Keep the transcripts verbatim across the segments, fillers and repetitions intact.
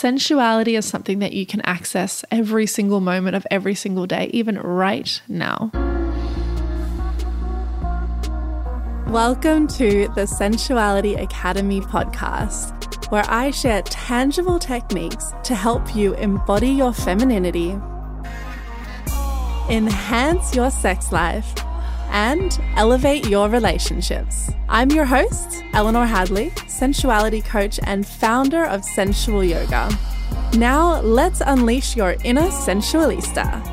sensuality is something that you can access every single moment of every single day, even right now. Welcome to the Sensuality Academy podcast, where I share tangible techniques to help you embody your femininity, enhance your sex life, and elevate your relationships. I'm your host, Eleanor Hadley, sensuality coach and founder of Sensual Yoga. Now let's unleash your inner sensualista.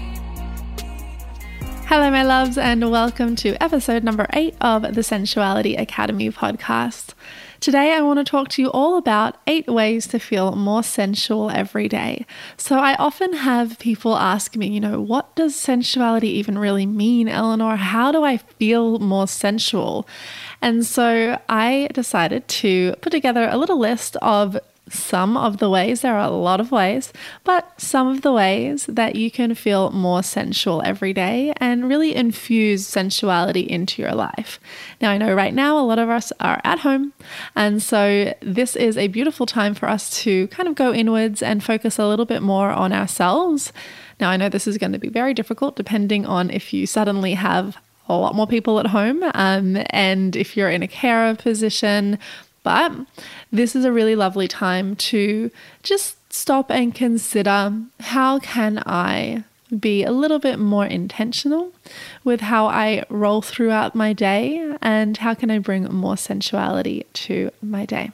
Hello, my loves, and welcome to episode number eight of the Sensuality Academy podcast. Today, I want to talk to you all about eight ways to feel more sensual every day. So I often have people ask me, you know, what does sensuality even really mean, Eleanor? How do I feel more sensual? And so I decided to put together a little list of some of the ways, there are a lot of ways, but some of the ways that you can feel more sensual every day and really infuse sensuality into your life. Now, I know right now a lot of us are at home, and so this is a beautiful time for us to kind of go inwards and focus a little bit more on ourselves. Now, I know this is going to be very difficult depending on if you suddenly have a lot more people at home um, and if you're in a carer position. But this is a really lovely time to just stop and consider, how can I be a little bit more intentional with how I roll throughout my day, and how can I bring more sensuality to my day?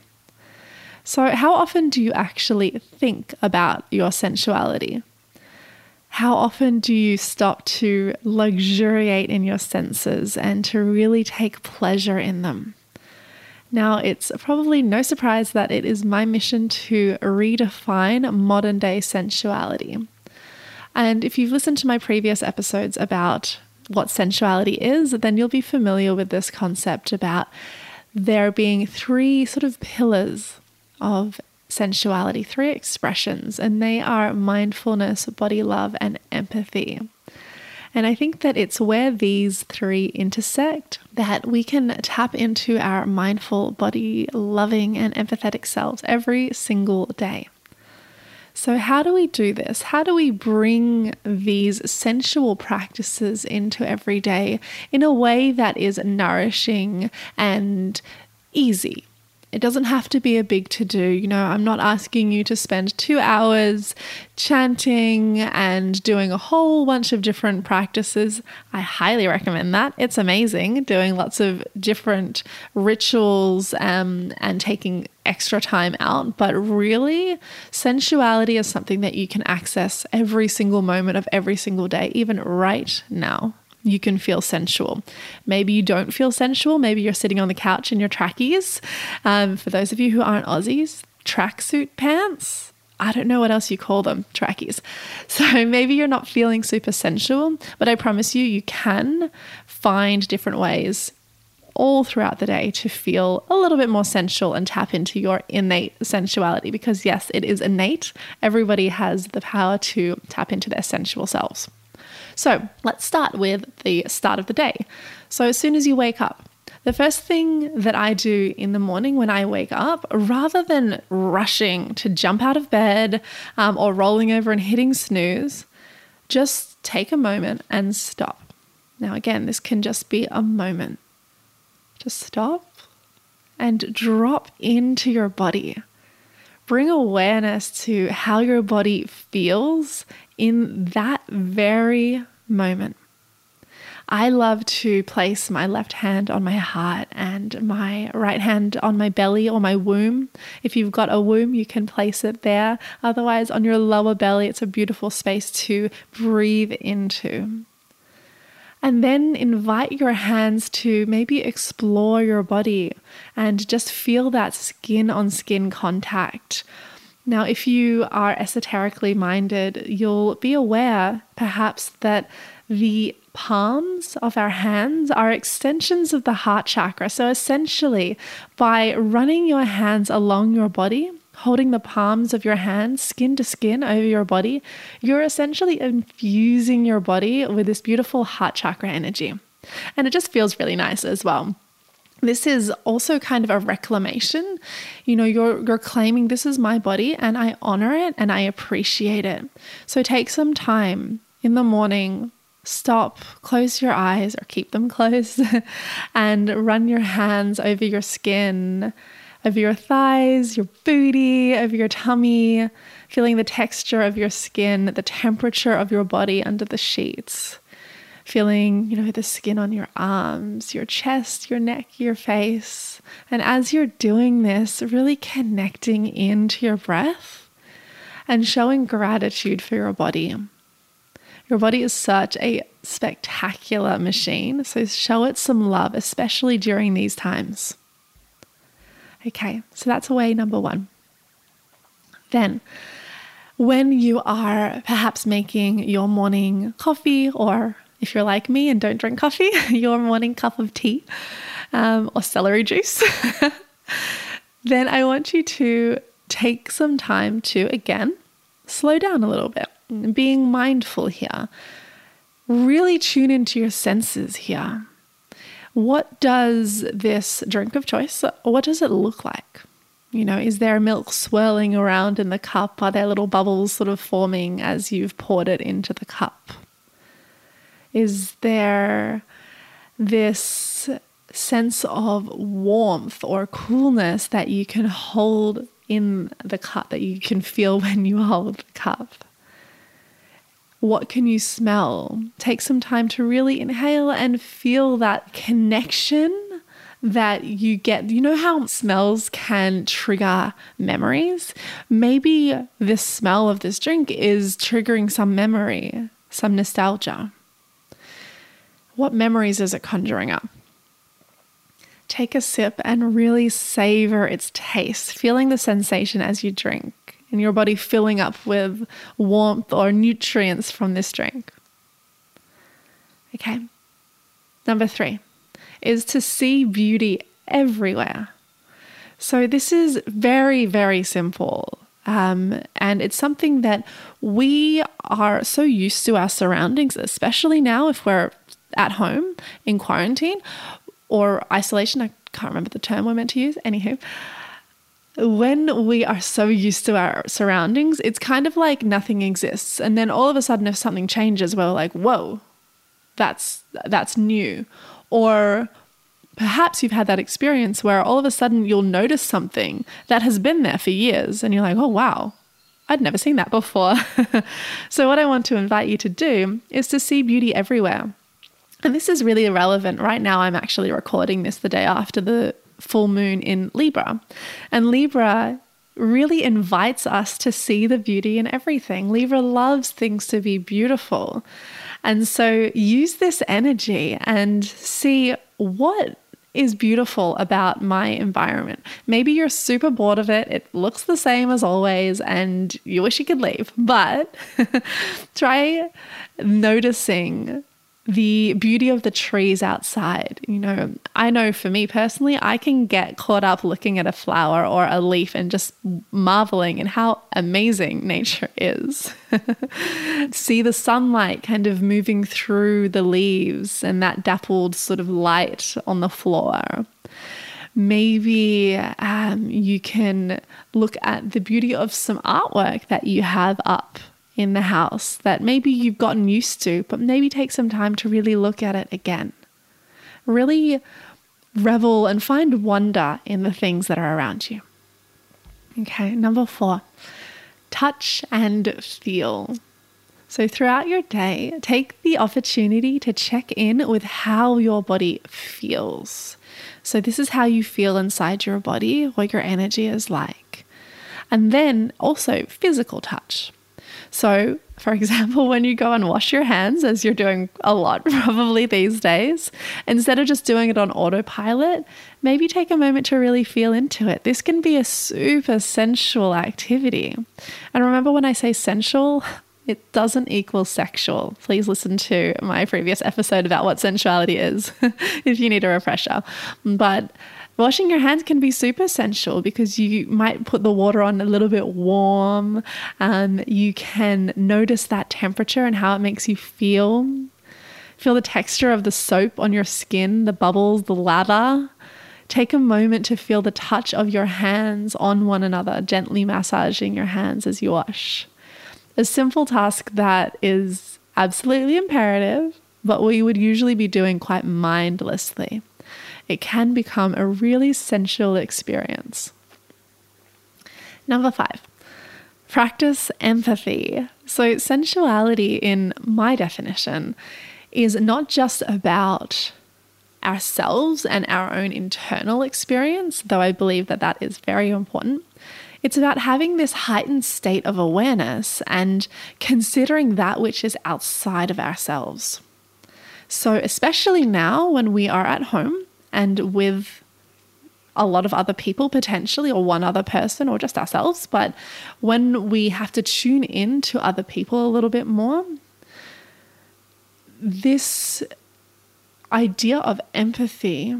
So how often do you actually think about your sensuality? How often do you stop to luxuriate in your senses and to really take pleasure in them? Now, it's probably no surprise that it is my mission to redefine modern day sensuality. And if you've listened to my previous episodes about what sensuality is, then you'll be familiar with this concept about there being three sort of pillars of sensuality, three expressions, and they are mindfulness, body love, and empathy. And I think that it's where these three intersect that we can tap into our mindful, body loving, and empathetic selves every single day. So how do we do this? How do we bring these sensual practices into every day in a way that is nourishing and easy? It doesn't have to be a big to-do. You know, I'm not asking you to spend two hours chanting and doing a whole bunch of different practices. I highly recommend that. It's amazing doing lots of different rituals um, and taking extra time out. But really, sensuality is something that you can access every single moment of every single day, even right now. You can feel sensual. Maybe you don't feel sensual. Maybe you're sitting on the couch in your trackies. Um, for those of you who aren't Aussies, tracksuit pants. I don't know what else you call them, trackies. So maybe you're not feeling super sensual, but I promise you, you can find different ways all throughout the day to feel a little bit more sensual and tap into your innate sensuality. Because yes, it is innate. Everybody has the power to tap into their sensual selves. So let's start with the start of the day. So as soon as you wake up, the first thing that I do in the morning when I wake up, rather than rushing to jump out of bed um, or rolling over and hitting snooze, just take a moment and stop. Now, again, this can just be a moment. Just stop and drop into your body. Bring awareness to how your body feels in that very moment. I love to place my left hand on my heart and my right hand on my belly or my womb. If you've got a womb, you can place it there. Otherwise, on your lower belly, it's a beautiful space to breathe into. And then invite your hands to maybe explore your body and just feel that skin on skin contact. Now, if you are esoterically minded, you'll be aware perhaps that the palms of our hands are extensions of the heart chakra. So essentially, by running your hands along your body, holding the palms of your hands skin to skin over your body, you're essentially infusing your body with this beautiful heart chakra energy. And it just feels really nice as well. This is also kind of a reclamation. You know, you're you're claiming this is my body and I honor it and I appreciate it. So take some time in the morning, stop, close your eyes or keep them closed and run your hands over your skin, over your thighs, your booty, over your tummy, feeling the texture of your skin, the temperature of your body under the sheets. Feeling, you know, the skin on your arms, your chest, your neck, your face. And as you're doing this, really connecting into your breath and showing gratitude for your body. Your body is such a spectacular machine, so show it some love, especially during these times. Okay, so that's way number one. Then, when you are perhaps making your morning coffee, or if you're like me and don't drink coffee, your morning cup of tea um, or celery juice, then I want you to take some time to, again, slow down a little bit, being mindful here. Really tune into your senses here. What does this drink of choice, what does it look like? You know, is there milk swirling around in the cup? Are there little bubbles sort of forming as you've poured it into the cup? Is there this sense of warmth or coolness that you can hold in the cup, that you can feel when you hold the cup? What can you smell? Take some time to really inhale and feel that connection that you get. You know how smells can trigger memories? Maybe this smell of this drink is triggering some memory, some nostalgia. What memories is it conjuring up? Take a sip and really savor its taste, feeling the sensation as you drink and your body filling up with warmth or nutrients from this drink. Okay. Number three is to see beauty everywhere. So this is very, very simple. Um, and it's something that we are so used to our surroundings, especially now if we're at home in quarantine or isolation. I can't remember the term we're meant to use. Anywho, when we are so used to our surroundings, it's kind of like nothing exists. And then all of a sudden, if something changes, we're like, whoa, that's, that's new. Or perhaps you've had that experience where all of a sudden you'll notice something that has been there for years and you're like, oh, wow, I'd never seen that before. So what I want to invite you to do is to see beauty everywhere. And this is really relevant. Right now, I'm actually recording this the day after the full moon in Libra. And Libra really invites us to see the beauty in everything. Libra loves things to be beautiful. And so use this energy and see what is beautiful about my environment. Maybe you're super bored of it. It looks the same as always and you wish you could leave, but try noticing the beauty of the trees outside. You know, I know for me personally, I can get caught up looking at a flower or a leaf and just marveling at how amazing nature is. See the sunlight kind of moving through the leaves and that dappled sort of light on the floor. Maybe um, you can look at the beauty of some artwork that you have up in the house that maybe you've gotten used to, but maybe take some time to really look at it again. Really revel and find wonder in the things that are around you. Okay, number four, touch and feel. So throughout your day, take the opportunity to check in with how your body feels. So this is how you feel inside your body, what your energy is like. And then also physical touch. So, for example, when you go and wash your hands, as you're doing a lot probably these days, instead of just doing it on autopilot, maybe take a moment to really feel into it. This can be a super sensual activity. And remember, when I say sensual, it doesn't equal sexual. Please listen to my previous episode about what sensuality is if you need a refresher. But washing your hands can be super sensual because you might put the water on a little bit warm. Um, you can notice that temperature and how it makes you feel. Feel the texture of the soap on your skin, the bubbles, the lather. Take a moment to feel the touch of your hands on one another, gently massaging your hands as you wash. A simple task that is absolutely imperative, but we would usually be doing quite mindlessly. It can become a really sensual experience. Number five, practice empathy. So sensuality, in my definition, is not just about ourselves and our own internal experience, though I believe that that is very important. It's about having this heightened state of awareness and considering that which is outside of ourselves. So especially now when we are at home and with a lot of other people potentially, or one other person, or just ourselves, but when we have to tune in to other people a little bit more, this idea of empathy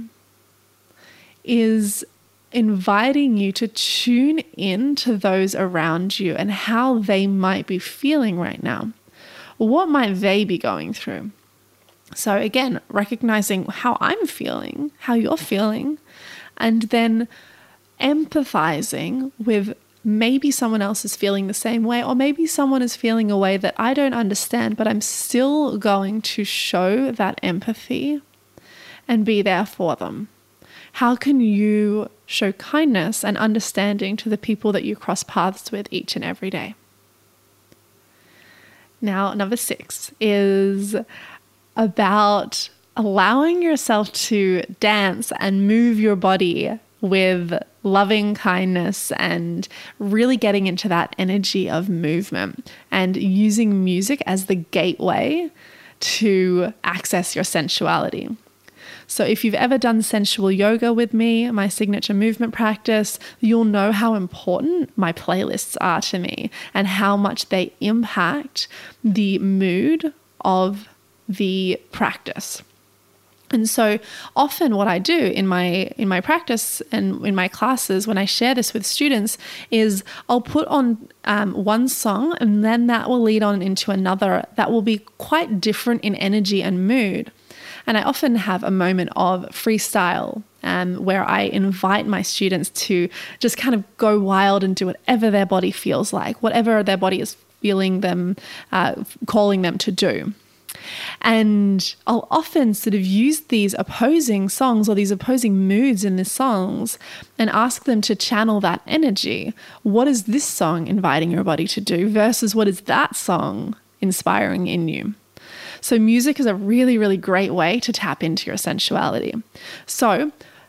is inviting you to tune in to those around you and how they might be feeling right now. What might they be going through? So again, recognizing how I'm feeling, how you're feeling, and then empathizing with maybe someone else is feeling the same way, or maybe someone is feeling a way that I don't understand, but I'm still going to show that empathy and be there for them. How can you show kindness and understanding to the people that you cross paths with each and every day? Now, number six is about allowing yourself to dance and move your body with loving kindness and really getting into that energy of movement and using music as the gateway to access your sensuality. So if you've ever done sensual yoga with me, my signature movement practice, you'll know how important my playlists are to me and how much they impact the mood of the practice. And so often what I do in my in my practice and in my classes when I share this with students is I'll put on um, one song and then that will lead on into another that will be quite different in energy and mood. And I often have a moment of freestyle um, where I invite my students to just kind of go wild and do whatever their body feels like, whatever their body is feeling them, uh, calling them to do. And I'll often sort of use these opposing songs or these opposing moods in the songs and ask them to channel that energy. What is this song inviting your body to do versus what is that song inspiring in you? So music is a really, really great way to tap into your sensuality. So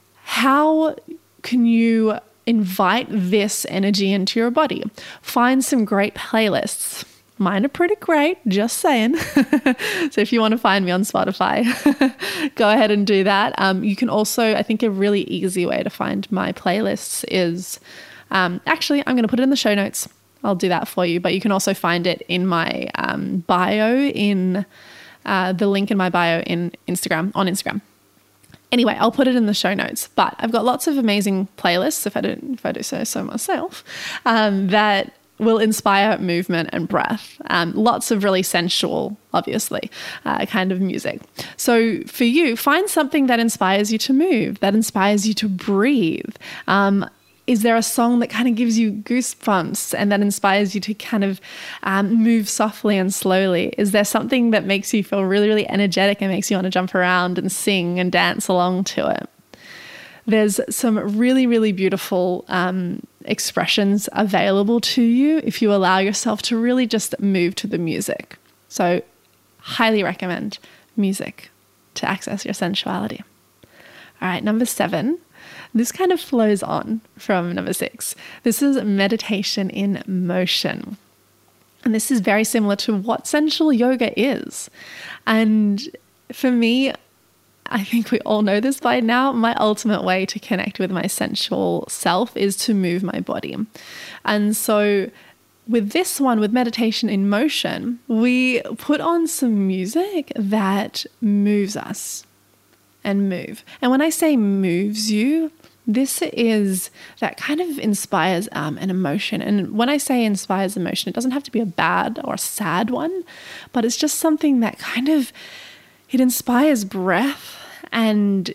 how can you invite this energy into your body? Find some great playlists. Mine are pretty great, just saying. So if you want to find me on Spotify, go ahead and do that. Um, you can also, I think a really easy way to find my playlists is, um, actually, I'm going to put it in the show notes. I'll do that for you. But you can also find it in my um, bio, in uh, the link in my bio in Instagram, on Instagram. Anyway, I'll put it in the show notes. But I've got lots of amazing playlists, if I don't, if I do say so myself, um, that will inspire movement and breath. Um, lots of really sensual, obviously, uh, kind of music. So for you, find something that inspires you to move, that inspires you to breathe. Um, is there a song that kind of gives you goosebumps and that inspires you to kind of um, move softly and slowly? Is there something that makes you feel really, really energetic and makes you want to jump around and sing and dance along to it? There's some really, really beautiful um, expressions available to you if you allow yourself to really just move to the music. So highly recommend music to access your sensuality. All right, number seven. This kind of flows on from number six. This is meditation in motion. And this is very similar to what sensual yoga is. And for me, I think we all know this by now. My ultimate way to connect with my sensual self is to move my body. And so with this one, with meditation in motion, we put on some music that moves us and move. And when I say moves you, this is that kind of inspires um, an emotion. And when I say inspires emotion, it doesn't have to be a bad or a sad one, but it's just something that kind of, it inspires breath and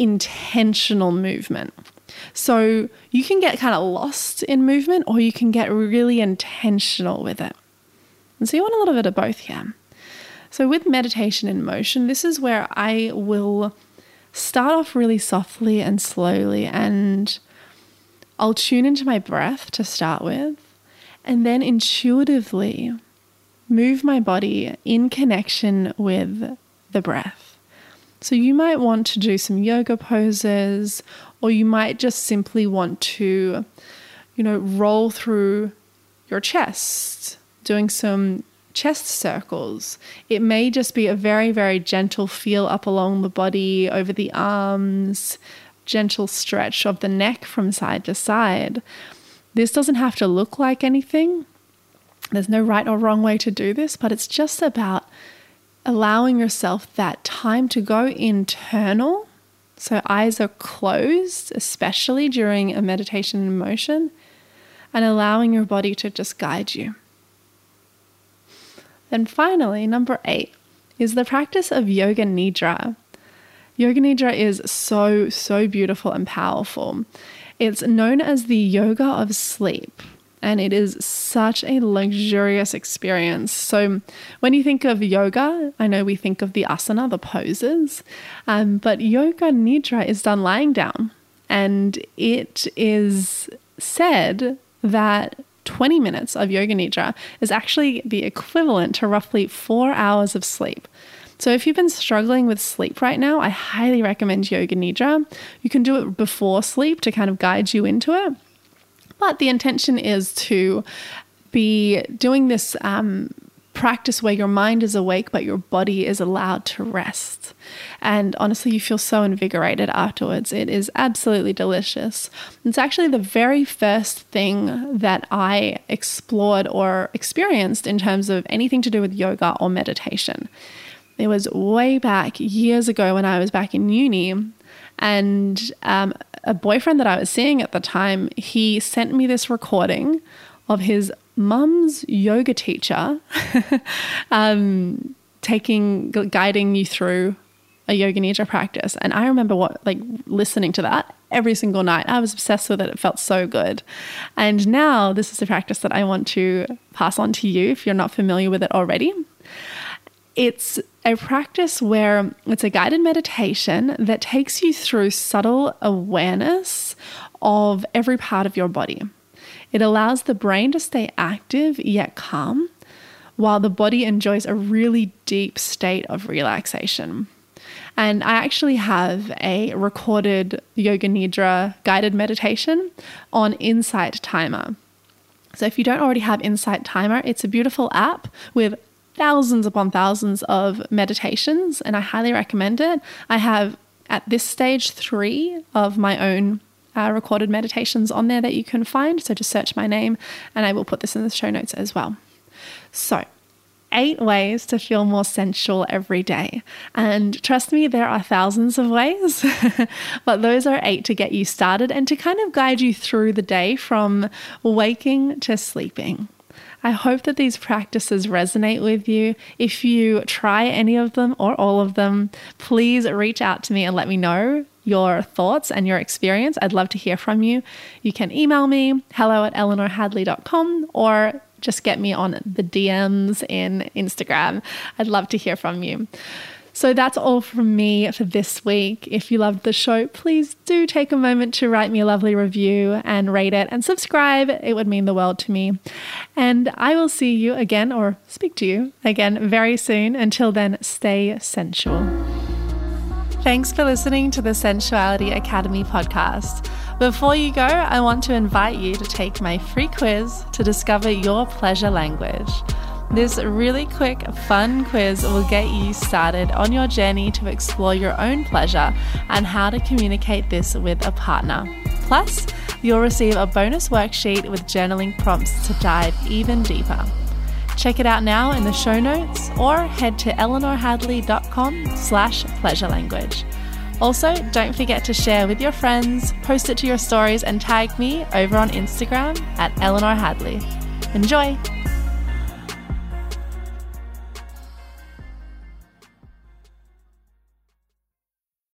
intentional movement. So you can get kind of lost in movement, or you can get really intentional with it. And so you want a little bit of both here. So with meditation in motion, this is where I will start off really softly and slowly, and I'll tune into my breath to start with, and then intuitively move my body in connection with the breath. So you might want to do some yoga poses, or you might just simply want to, you know, roll through your chest, doing some chest circles. It may just be a very, very gentle feel up along the body, over the arms, gentle stretch of the neck from side to side. This doesn't have to look like anything. There's no right or wrong way to do this, but it's just about allowing yourself that time to go internal. So eyes are closed, especially during a meditation in motion, and allowing your body to just guide you. Then finally, number eight is the practice of Yoga Nidra. Yoga Nidra is so, so beautiful and powerful. It's known as the yoga of sleep, and it is such a luxurious experience. So when you think of yoga, I know we think of the asana, the poses, um, but Yoga Nidra is done lying down, and it is said that twenty minutes of Yoga Nidra is actually the equivalent to roughly four hours of sleep. So if you've been struggling with sleep right now, I highly recommend Yoga Nidra. You can do it before sleep to kind of guide you into it. But the intention is to be doing this um, practice where your mind is awake, but your body is allowed to rest. And honestly, you feel so invigorated afterwards. It is absolutely delicious. It's actually the very first thing that I explored or experienced in terms of anything to do with yoga or meditation. It was way back years ago when I was back in uni, and um, a boyfriend that I was seeing at the time, he sent me this recording of his mum's yoga teacher um, taking, guiding you through a Yoga Nidra practice. And I remember what, like listening to that every single night. I was obsessed with it. It felt so good. And now this is a practice that I want to pass on to you if you're not familiar with it already. It's a practice where it's a guided meditation that takes you through subtle awareness of every part of your body. It allows the brain to stay active yet calm, while the body enjoys a really deep state of relaxation. And I actually have a recorded Yoga Nidra guided meditation on Insight Timer. So if you don't already have Insight Timer, it's a beautiful app with thousands upon thousands of meditations, and I highly recommend it. I have at this stage three of my own uh, recorded meditations on there that you can find. So just search my name and I will put this in the show notes as well. So eight ways to feel more sensual every day. And trust me, there are thousands of ways, but those are eight to get you started and to kind of guide you through the day from waking to sleeping. I hope that these practices resonate with you. If you try any of them or all of them, please reach out to me and let me know your thoughts and your experience. I'd love to hear from you. You can email me, hello at eleanor hadley dot com, or just get me on the D Ms in Instagram. I'd love to hear from you. So that's all from me for this week. If you loved the show, please do take a moment to write me a lovely review and rate it and subscribe. It would mean the world to me. And I will see you again, or speak to you again very soon. Until then, stay sensual. Thanks for listening to the Sensuality Academy podcast. Before you go, I want to invite you to take my free quiz to discover your pleasure language. This really quick, fun quiz will get you started on your journey to explore your own pleasure and how to communicate this with a partner. Plus, you'll receive a bonus worksheet with journaling prompts to dive even deeper. Check it out now in the show notes or head to eleanor hadley dot com slash pleasure language. Also, don't forget to share with your friends, post it to your stories, and tag me over on Instagram at Eleanor Hadley. Enjoy!